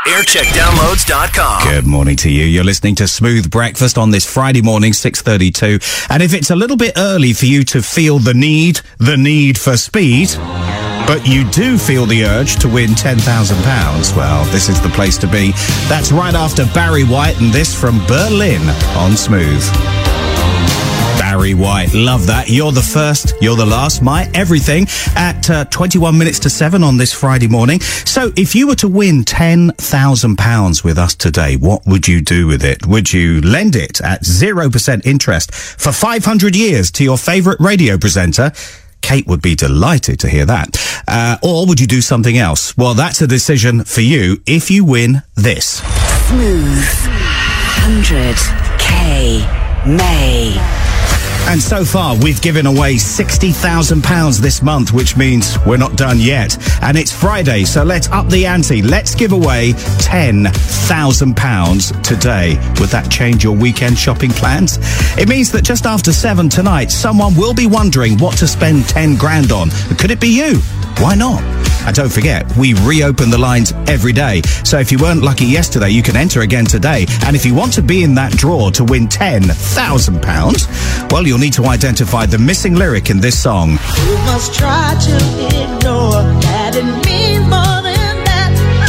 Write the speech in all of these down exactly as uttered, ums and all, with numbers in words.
aircheck downloads dot com. Good morning to you. You're listening to Smooth Breakfast on this Friday morning, six thirty-two. And if it's a little bit early for you to feel the need, the need for speed, but you do feel the urge to win ten thousand pounds, well, this is the place to be. That's right after Barry White and this from Berlin on Smooth. Barry White, love that. You're the first, you're the last, my everything at uh, twenty-one minutes to seven on this Friday morning. So if you were to win ten thousand pounds with us today, what would you do with it? Would you lend it at zero percent interest for five hundred years to your favourite radio presenter? Kate would be delighted to hear that. Uh, or would you do something else? Well, that's a decision for you if you win this. Smooth. one hundred K May. And so far, we've given away sixty thousand pounds this month, which means we're not done yet. And it's Friday, so let's up the ante. Let's give away ten thousand pounds today. Would that change your weekend shopping plans? It means that just after seven tonight, someone will be wondering what to spend ten grand on. Could it be you? Why not? And don't forget, we reopen the lines every day. So if you weren't lucky yesterday, you can enter again today. And if you want to be in that draw to win ten thousand pounds, well, you'll need to identify the missing lyric in this song. You must try to ignore that it means more than that.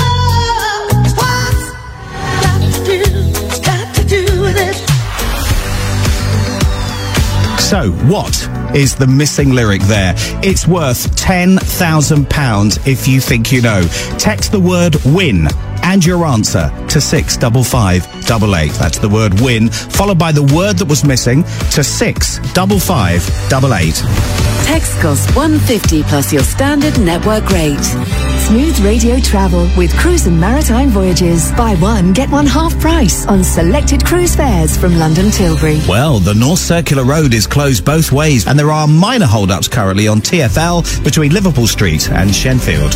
Oh, what's got to do, got to do with it? So, what is the missing lyric there? It's worth ten thousand pounds if you think you know. Text the word WIN and your answer to six five five double eight. That's the word WIN, followed by the word that was missing to six five five double eight. Text costs one fifty plus your standard network rate. Smooth Radio Travel with Cruise and Maritime Voyages. Buy one, get one half price on selected cruise fares from London Tilbury. Well, the North Circular Road is closed both ways, and there are minor hold-ups currently on T F L between Liverpool Street and Shenfield.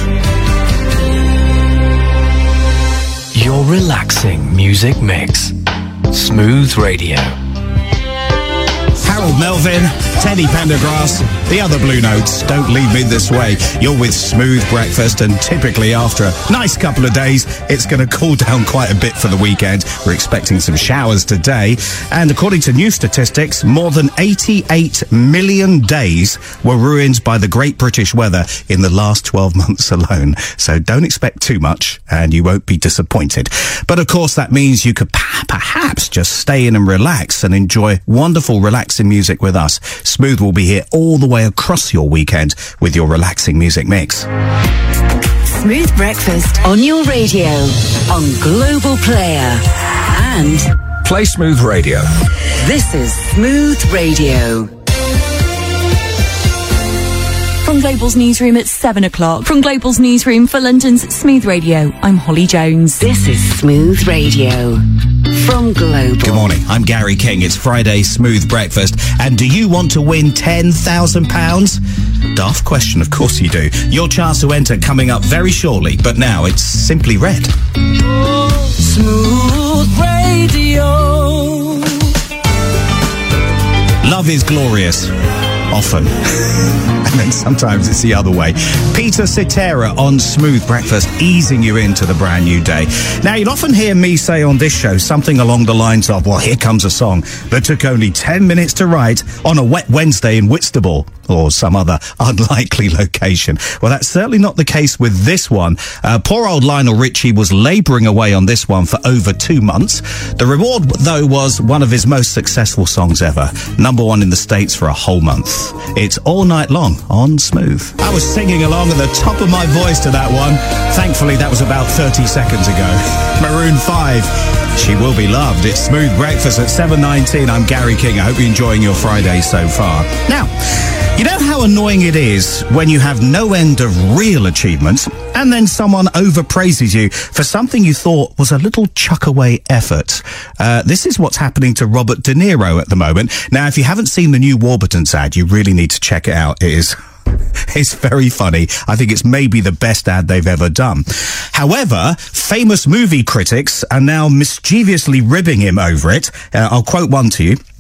Your relaxing music mix. Smooth Radio. Harold Melvin, Teddy Pendergrass, the other Blue Notes, Don't Leave Me This Way. You're with Smooth Breakfast, and typically after a nice couple of days, it's going to cool down quite a bit for the weekend. We're expecting some showers today, and according to new statistics, more than eighty-eight million days were ruined by the Great British weather in the last twelve months alone. So don't expect too much, and you won't be disappointed. But of course, that means you could p- perhaps just stay in and relax and enjoy wonderful, relaxing music with us. Smooth will be here all the way across your weekend with your relaxing music mix. Smooth Breakfast On your radio, on Global Player, and Play Smooth Radio. this is Smooth Radio. From Global's newsroom at seven o'clock. From Global's newsroom for London's Smooth Radio, I'm Holly Jones. This is Smooth Radio from Global. Good morning, I'm Gary King. It's Friday Smooth Breakfast. And do you want to win ten thousand pounds? Daft question, of course you do. Your chance to enter coming up very shortly, but now it's Simply Red. Smooth Radio. Love is glorious. Often. And then sometimes it's the other way. Peter Cetera on Smooth Breakfast, easing you into the brand new day. Now, you'd often hear me say on this show something along the lines of, well, here comes a song that took only ten minutes to write on a wet Wednesday in Whitstable, or some other unlikely location. Well, that's certainly not the case with this one. Uh, poor old Lionel Richie was labouring away on this one for over two months. The reward, though, was one of his most successful songs ever. Number one in the States for a whole month. It's All Night Long on Smooth. I was singing along at the top of my voice to that one. Thankfully, that was about thirty seconds ago. Maroon five, She Will Be Loved. It's Smooth Breakfast at seven nineteen. I'm Gary King. I hope you're enjoying your Friday so far. Now, you know how annoying it is when you have no end of real achievements and then someone overpraises you for something you thought was a little chuck-away effort? Uh, this is what's happening to Robert De Niro at the moment. Now, if you haven't seen the new Warburton's ad, you really need to check it out. It is... It's very funny. I think it's maybe the best ad they've ever done. However, famous movie critics are now mischievously ribbing him over it. Uh, I'll quote one to you.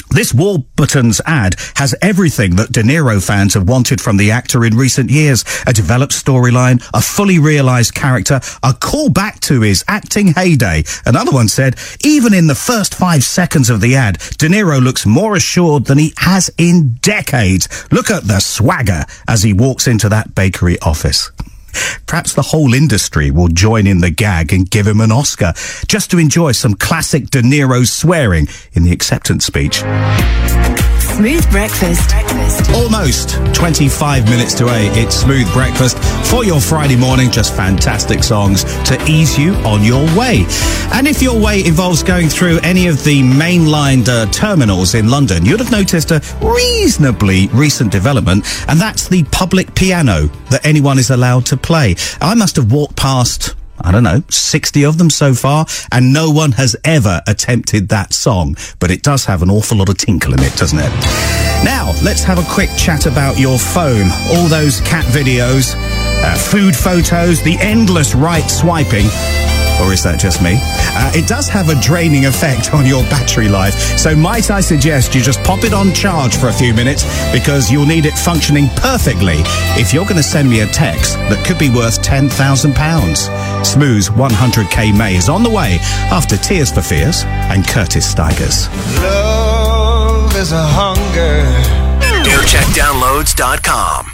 This Warburton's ad has everything that De Niro fans have wanted from the actor in recent years. A developed storyline, a fully realised character, a call back to his acting heyday. Another one said, even in the first five seconds of the ad, De Niro looks more assured than he has in decades. Look at the swagger as he walks into that bakery office. Perhaps the whole industry will join in the gag and give him an Oscar, just to enjoy some classic De Niro swearing in the acceptance speech. Smooth Breakfast. Almost twenty-five minutes to eight. It's Smooth Breakfast for your Friday morning. Just fantastic songs to ease you on your way. And if your way involves going through any of the mainline uh, terminals in London, you'd have noticed a reasonably recent development, and that's the public piano that anyone is allowed to play. I must have walked past, I don't know, sixty of them so far, and no one has ever attempted that song. But it does have an awful lot of tinkle in it, doesn't it? Now, let's have a quick chat about your phone. All those cat videos, uh, food photos, the endless right swiping. Or is that just me? Uh, it does have a draining effect on your battery life. So might I suggest you just pop it on charge for a few minutes, because you'll need it functioning perfectly if you're going to send me a text that could be worth ten thousand pounds. Smooth's one hundred K May is on the way after Tears for Fears and Curtis Stigers. Love is a hunger. aircheck downloads dot com.